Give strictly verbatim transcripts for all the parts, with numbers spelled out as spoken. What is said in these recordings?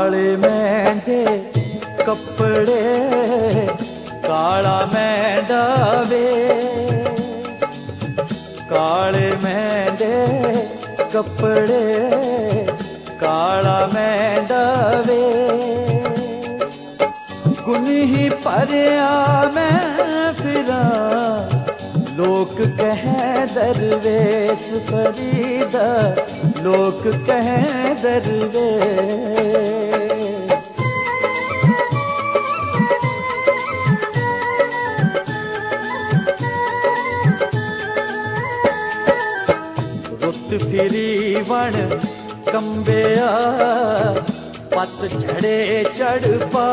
काले मेंढे कपड़े काला मेंढा वे, काले मेंढे कपड़े काला मेंढा वे। गुनी परया मैं फिरा लोक कह दरवेश फरीदा, लोक कह दरवेश। रुत फिरी वन कंबिया पत झड़े चढ़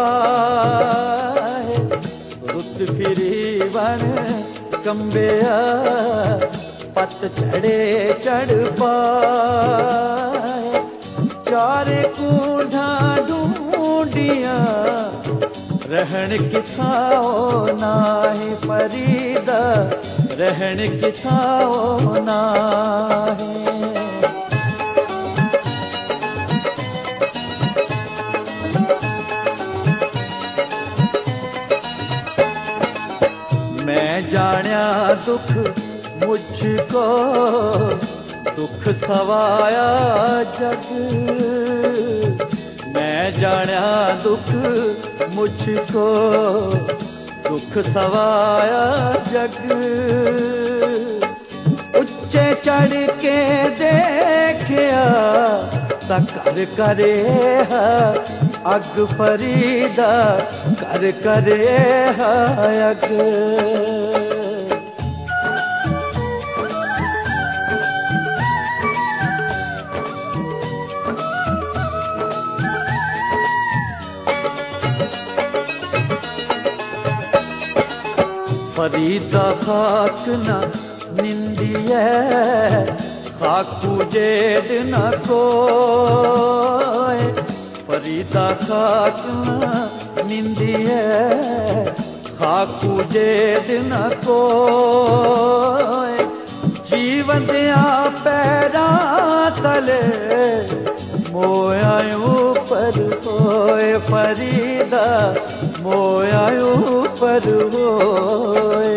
पाए, रुत फिरी वन कंबिया पत झड़े चढ़ पाए। चारे कूढ़ा ढूंढिया रहन किथाओ नाहि फरीदा, रहन किथाओ नाहि। मैं जान्या दुख मुझको दुख सवाया जग, मैं जान्या दुख मुझको दुख सवाया जग। उच्चे चढ़ के देखिया कर करे अग फरीदा, कर करे अग। फरीदा खाक न निंदिए खाकू जेड न कोय, फरीदा खाक न निंदिए खाकू जेड न कोय। जीवन दिया पैरा तले मोयायूं पर होए फरीदा, मोयायूं पर होए।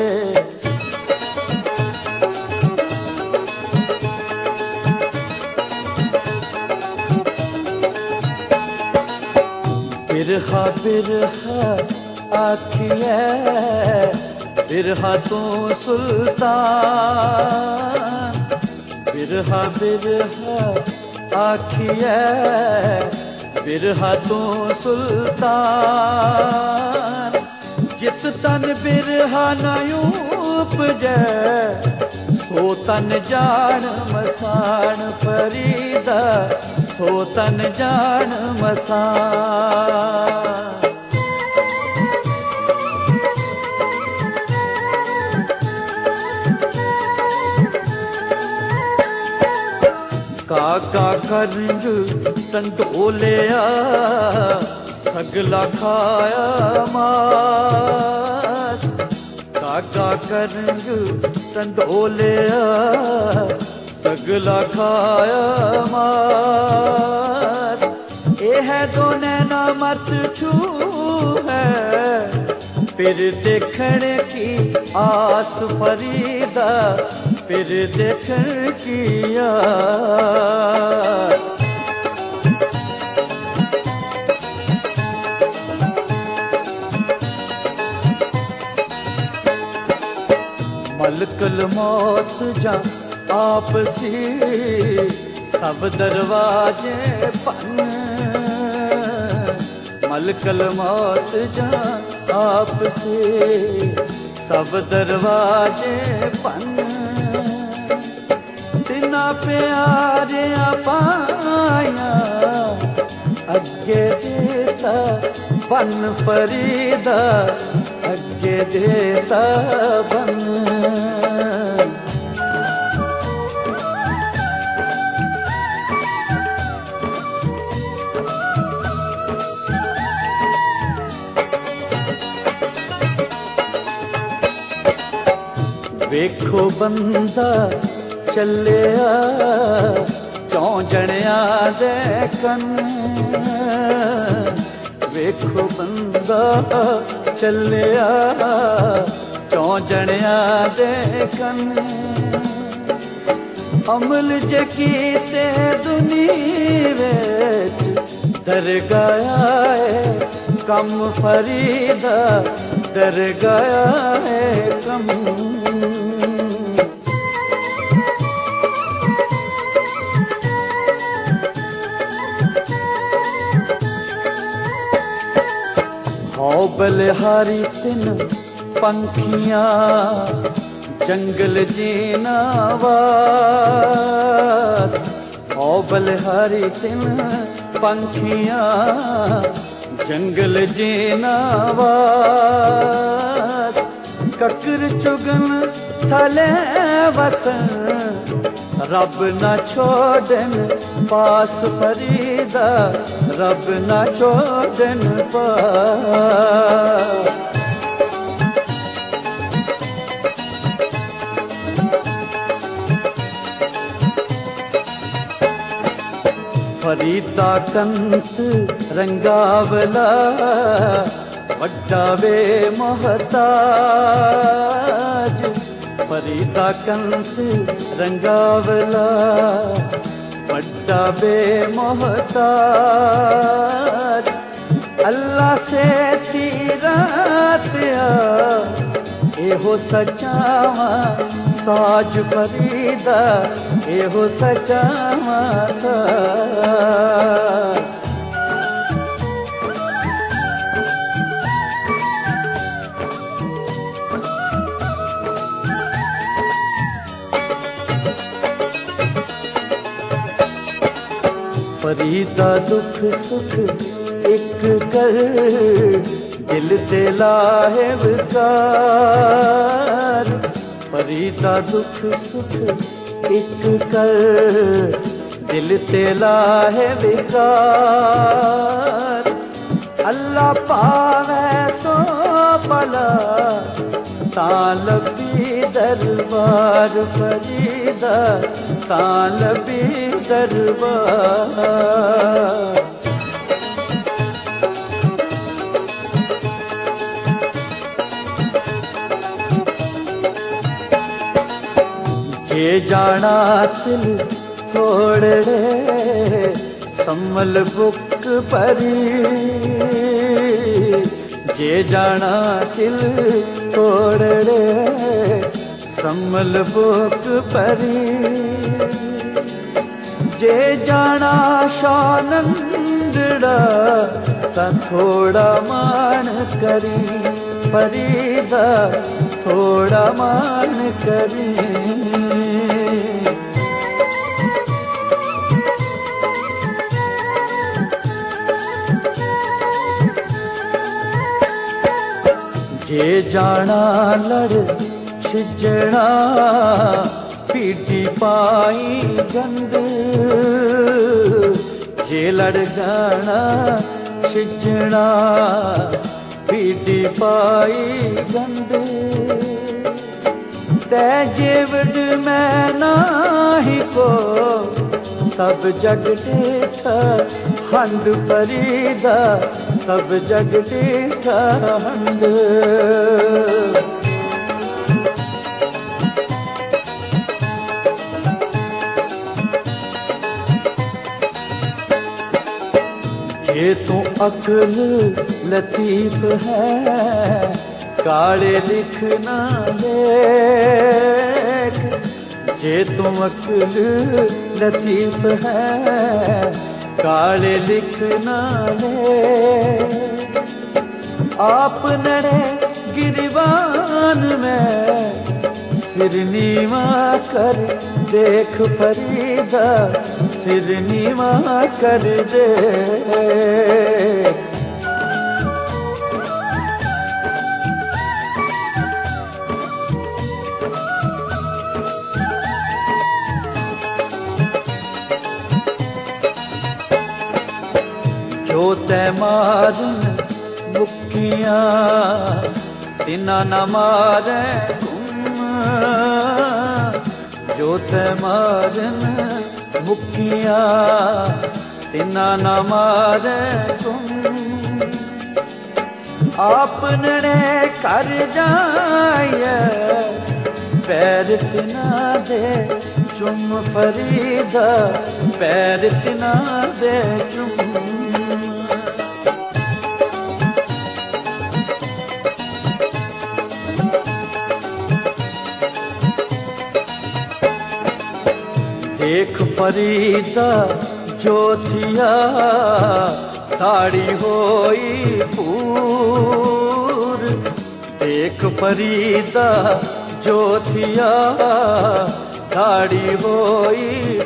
बिरहा बिरहा आखिए बिरहा तू सुल्तान, बिरहा बिरहा आखिए बिरहा तू सुल्तान। जित तन बिरहा न उपजै सो तन जान मसान फरीदा, सो तन जान मसान। काका करंग टंडोलिया सगला खाया मास, काका करंग टंडोलिया सगला खाया मास। ये है दो नैना मत छू है फिर देखने की आस फरीदा, फिर देखने की आस। मलकल मौत जा आपसी सब दरवाजे बंद, मलकल मौत जा आपसी सब दरवाजे बंद। तिना प्यारिया पाया अगे देता बन फरीदा, अगे देता बन। वेखो बंदा चलिया चौं जणियां दे कन वेखो बंदा चलिया चौं जणियां दे कन अमल जे कीते दुनिया विच डर गया है कम फरीदा डर गया है कम हौ बलिहारी तिन पंखियां जंगल जीना वास हौ बलिहारी तिन पंखियां जंगल जीना वास ककर चुगन थले वसन रब न छोड़न पास फरीदा रब न छोड़न पास फरीदा कंत रंगावला वड्डा वे मोहताज फरीदा कंत रंगावला वड्डा वे मोहताज अल्लाह से तीरात एहो सचावा साज फरीदा एहो सचावा साज फरीदा दुख सुख एक कर दिल ते लाहे विकार फरीदा दुख सुख एक कर दिल ते लाहे विकार अल्लाह पावे सो भला तालबी दरबार फरीदा तालबी दरबार ये जाना तिल थोड़े सम्मल बुक परी जे जाना तिल थोड़े सम्मल बुक परी जे जाना शानंदड़ा ता थोड़ा मान करी फरीदा थोड़ा मान करी जे जाना लड़ छिजणा पीटी पाई गंद जे लड़ जाना छिजणा पीटी पाई गंद ते जेवड मैं नाही को सब जग देखा हंड फरीदा सब जग देखा हंड ये तू अक्ल लतीफ है काले लिखना देख जे तू अक्ल लतीफ है काले लिखना ले आप नड़े गिरवान में सिर नीवा कर देख फरीदा सिर नीवा कर दे जो तै मारन मुक्कियां तिना न मारे जो तै मारन मुखिया तिना ना मारे तुम आपने कर जाए पैर तिना दे चुम फरीदा पैर तिना दे चुम देख फरीदा जो थिया दाढ़ी होई पूर देख फरीदा जो थिया दाढ़ी होई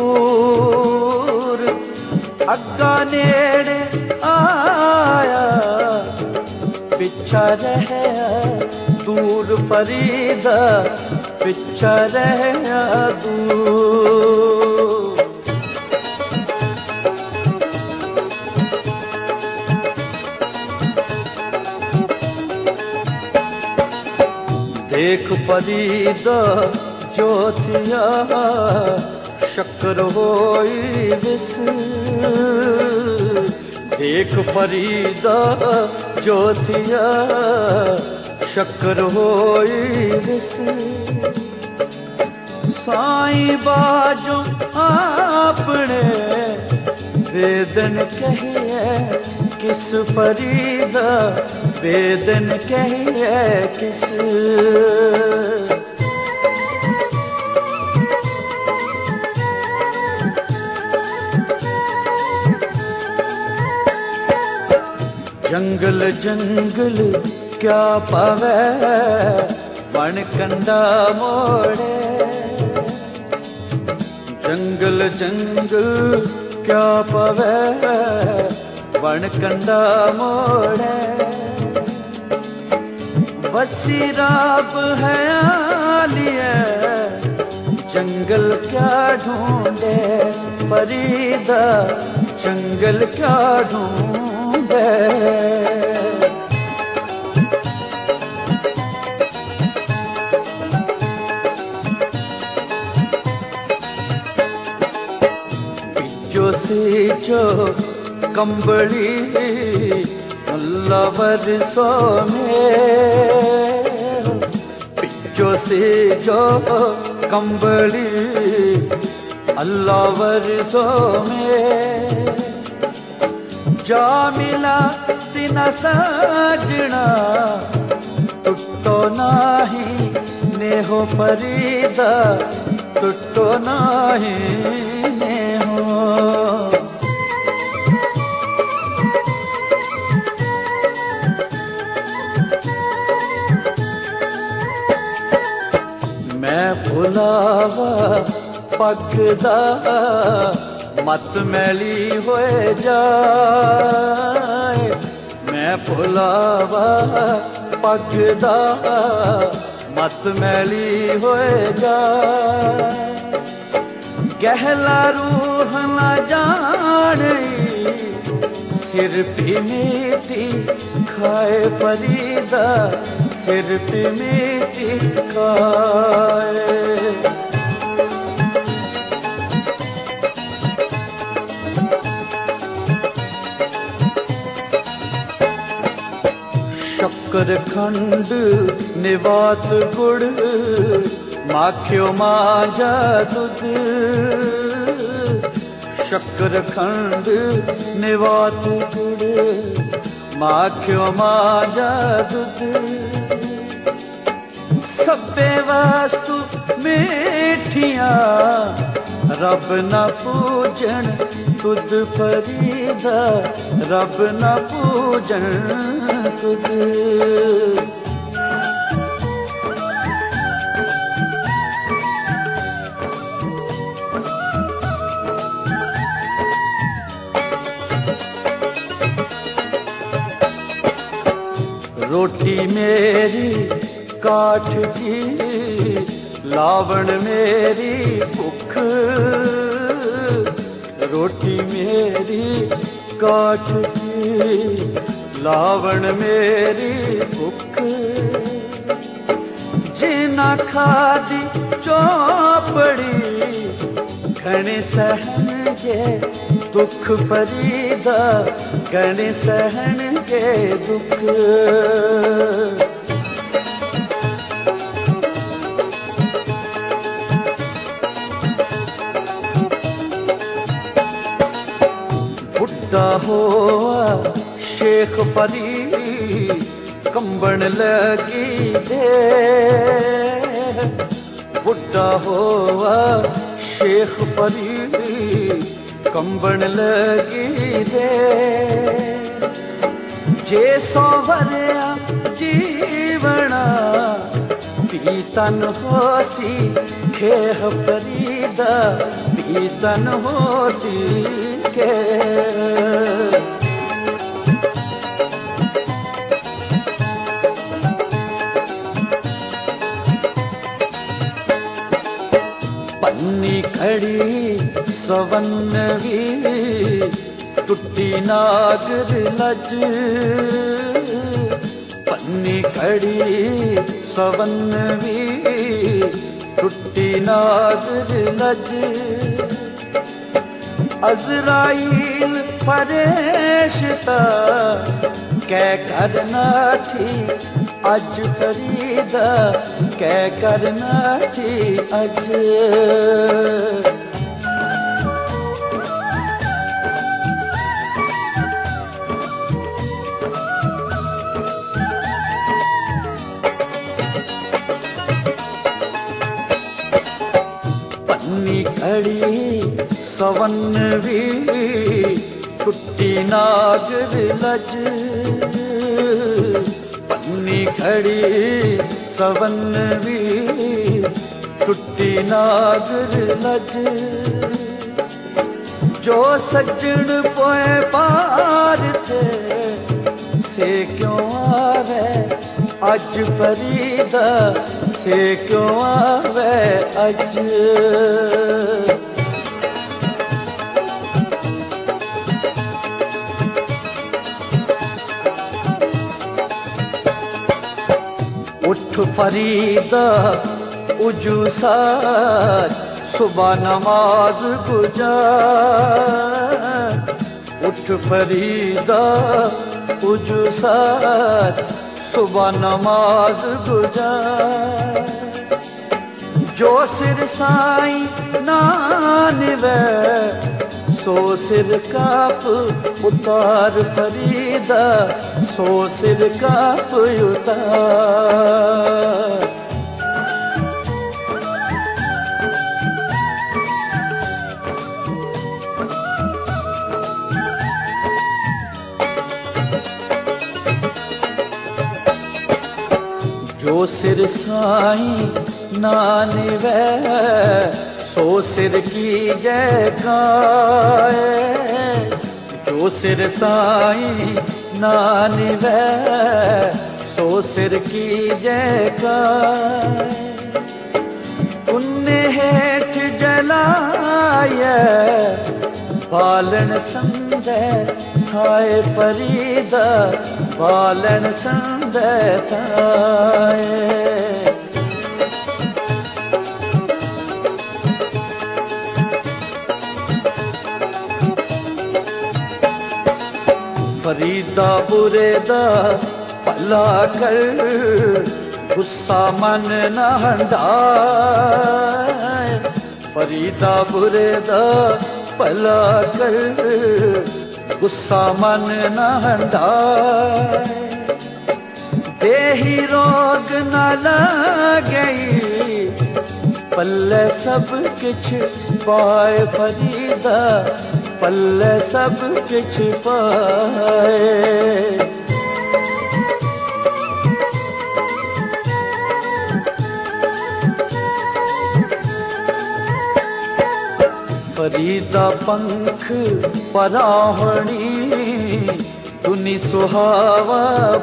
पूर अग्गा नेड़े आया पिछा रह दूर फरीदा पिछा रह दूर देख फरीदा जो थिया शक्कर होई विस देख फरीदा जो थिया शक्कर होई विस साईं बाजो आपने वेदन कहिए किस फरीदा वेदन कहिए किस जंगल जंगल क्या पावे बन कंडा मोड़े जंगल जंगल क्या पावे बन कंडा मोड़े बसी राब है आलिए जंगल क्या ढूंढे फरीदा जंगल क्या ढूंढे जो सी जो कंबड़ी अल्लाह बरसों में पिछो से जो कंबड़ी अल्लाह बरसों में जा मिला तिना साजना टुटो नाही नेहो फरीदा टुटो नाही नेहो मैं भुलावा पगदा मत मैली होए जाए मैं भुलावा पगदा मत मैली होए जाए गहला रूह न जाने सिर पे मीठी खाए फरीदा सिर पे मीठी खाए शक्कर खंड निवात गुड़ माखियो मांझा दूध शक्कर खंड निवात गुड़ माखियो मांझा दूध सब्बे वास्तु मीठिया रब न पूजन तुद फरीदा रब न पूजन तुद रोटी मेरी काठ की लावण मेरी भुख रोटी मेरी काठ की लावण मेरी भुख जिना खादी चौपड़ी घणे सहणगे दुख फरीदा, घणे सहणगे दुख। बुढ़ा होआ शेख फरीद कंबन लगी दे, बुढ़ा होआ शेख फरीद कंबन लगी दे। जे सौ वरिया जीवना पीतन होसी खेह फरीदा, पीतन होसी के। पन्नी खड़ी सवन्नवी टुट्टी नागर लज, पन्नी खड़ी सवन्नवी टुट्टी नागर लज। अज़राइल फरेश्ता कै करना थी अज फरीदा, कै करना थी अज। पन्नी खड़ी सवन्नवी टुट्टी नागर लज, पन्नी खड़ी सवन्नवी टुट्टी नागर लज। जो सज्जन पोए पार थे से क्यों आवे अज फरीदा, से क्यों आवे अज। उठ फरीदा उजू सार सुबह नमाज गुजार, उठ फरीदा उजू सार सुबह नमाज गुजार। जो सिर साई नानवे सो सिर काप उतार फरीदा, सो सिर काप उतार। जो सिर साई नानवे सो सिर की जय गाए, जो सिर साई नानवे सो सिर की जय गाए। उन्ने हेठ जलाए बालन संदे थाए फरीदा, बालन संदे थाए। फरीदा बुरेदा भला कर गुस्सा मन न हंडाए, फरीदा बुरेदा भला कर गुस्सा मन न हंडाए। देही रोग न लगई पल्ले सब किछ पाए फरीदा, पल्ले सब किछ पाए। फरीदा पंख पराहणी दुनी सुहावा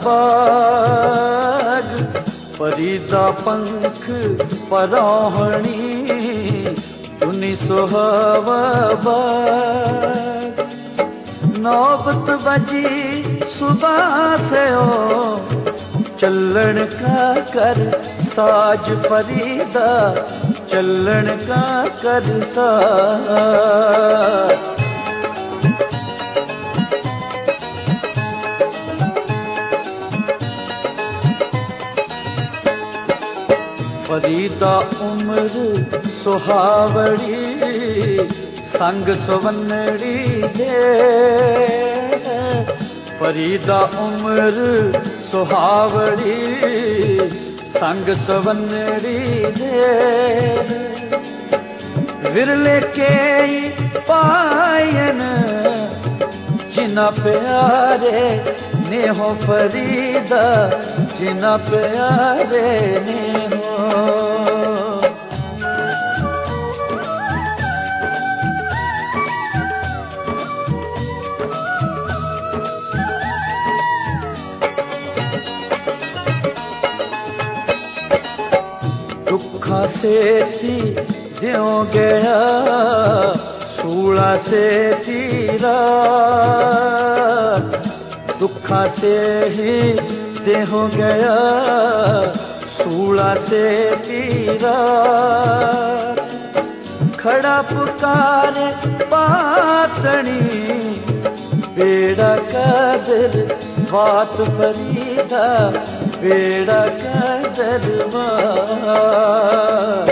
बाग, फरीदा पंख पराहणी दुनी सुहावा बाग। नौबत बजी सुबह से ओ चलन का कर साज फरीदा, चलण का करसा। फरीदा उम्र सुहावड़ी संग सुवनड़ी दे। फरीदा उम्र सुहावड़ी संग सुवनड़ी दे। विरले के पायन जिना प्यारे ने हो फरीदा, जिना प्यारे ने हो। दुखा से थी द्यों गया सूला से तीरा। दुखा से ही देह गया सूला से तीरा। खड़ा पुकारे पातनी बेड़ा कदर बात फरीदा, बेड़ा कदर बात।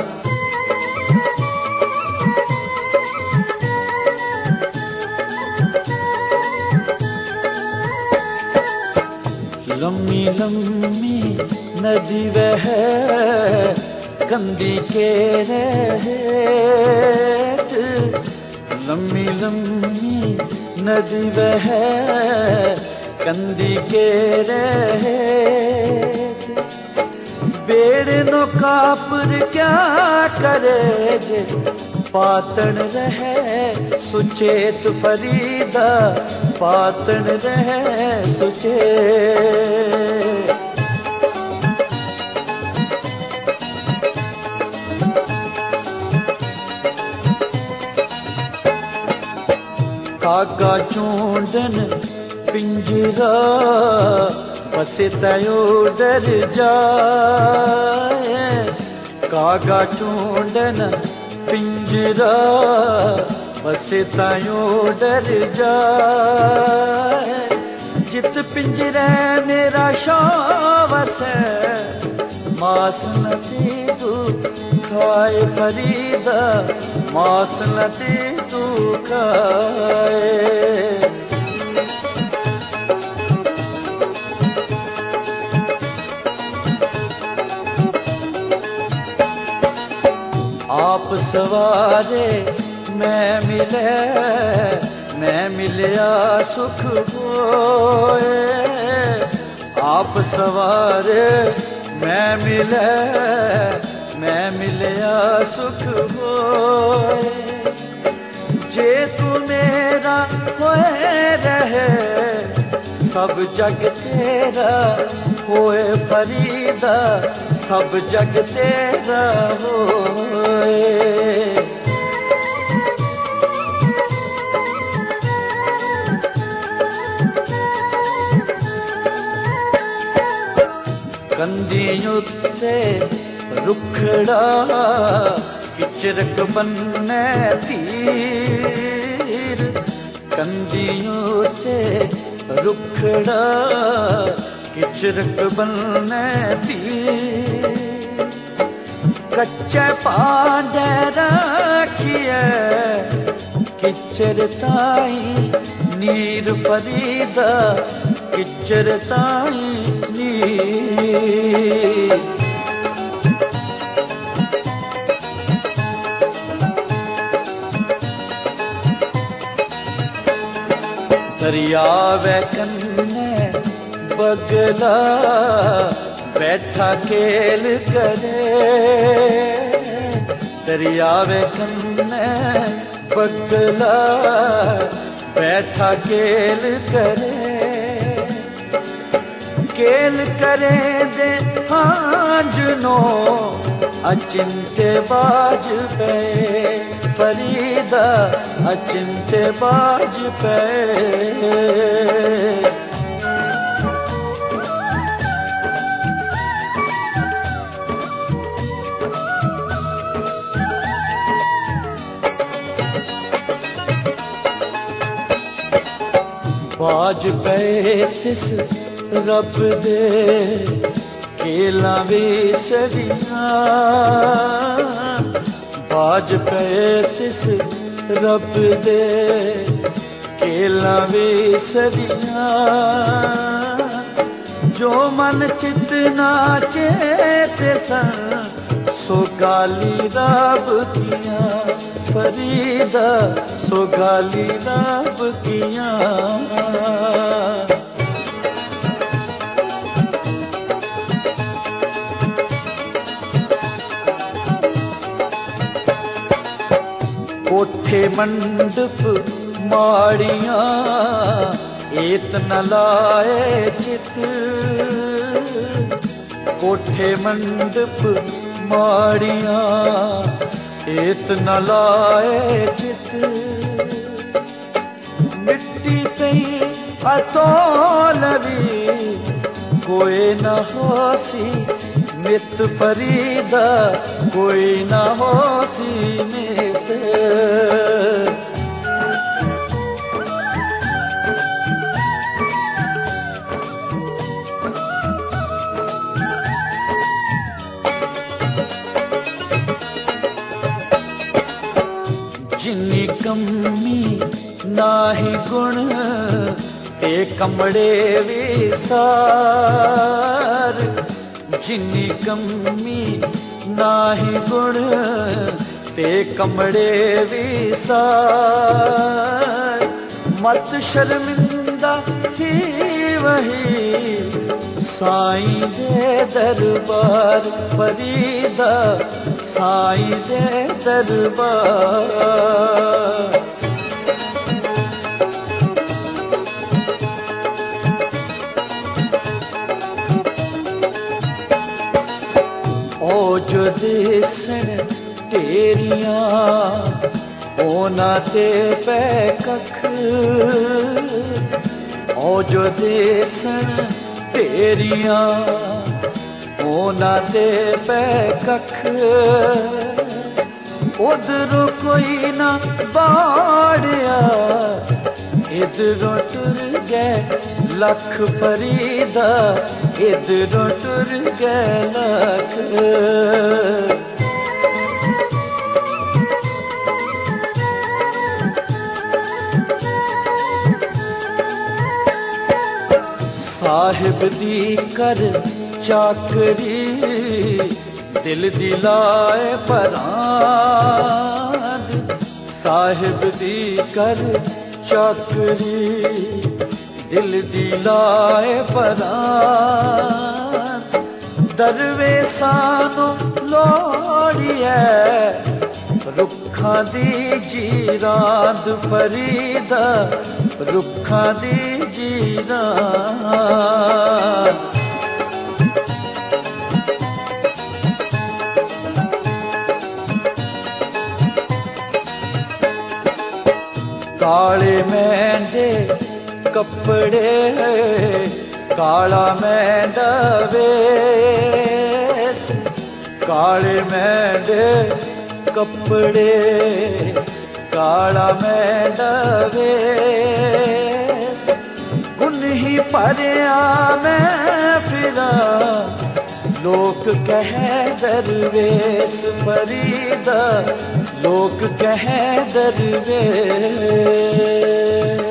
लम्मी लम्मी नदी वह कंदी के रेत। लम्मी लम्मी नदी वह कंदी के रेत। बेड़ नो कापर क्या करे जे पातन रहे सुचेत फरीदा, पातन रहे सुचेत। कागा चूंडन पिंजरा बसे तयो डर जाए। कागा चूंडन पिंजरा बसे तयो डर जाए। जित पिंजरे मेरा शावस है मास नदी तू खाए फरीदा, मास नदी तू खाए। आप सवारे मैं मिले, मैं मिलिया सुख होए। आप सवारे मैं मिले, मैं मिलिया सुख होए। जे तू मेरा होए रहे सब जग तेरा होए फरीदा, सब जग तेरा होए। कंदियों उत्ते रुखड़ा किचरक बन्ने तीर। कंदियों उत्ते रुखड़ा किचरक बन्ने तीर। कच्चे पांडे रखिए किचर ताई नीर फरीदा, किचर ताई नीर। दरियावे कन्ने बगला बैठा खेल करे। दरियावे कन्ने बगला बैठा खेल करे। केल करे दे हांजनो अचिंते बाज पे फरीदा, अचिंते बाज पे। बाज पे तिस रब दे केला भी सदियां, बाज पे तिस रब दे केला भी सदियां, जो मन चित नाचे ते सन सो गाली रब किया फरीदा, सो गाली रब किया। कोठे मंडप माड़ियां एत न लाए चित, कोठे मंडप माड़ियां एत न लाए चित, मिट्टी पई अतोलवी कोई न होसी मित फरीदा, कोई न होसी मित। जिन्नी कमी नाही गुण ते कमड़े विसार, जिन्नी कमी नाही गुण ते कमड़े विसार, मत शर्मिंदा थी वही साईं दे दरबार फरीदा, साईं दे दरबार। ओ जो दिसन तेरियां ओना ते पै कख, ओ जो दिसन तेरियां ओना ते पै कख, उधरों कोई ना बाड़िया इधरों टुर गए लख फरीदा, इधरों टुर गए लख। साहिब दी कर चाकरी दिल दी लाए परांद, साहिब दी कर चाकरी दिल दी लाए परांद, दरवेसां लोड़िए रुखां दी जीरांद फरीदा, रुखां दी जीरांद। काले मैंडे कपड़े काला मैंडा वेस, काले मैंडे कपड़े काला मैंडा वेस, गुन्ही परया मैं फिरा लोक कह दरवेश फरीदा, लोक कह दरवेश।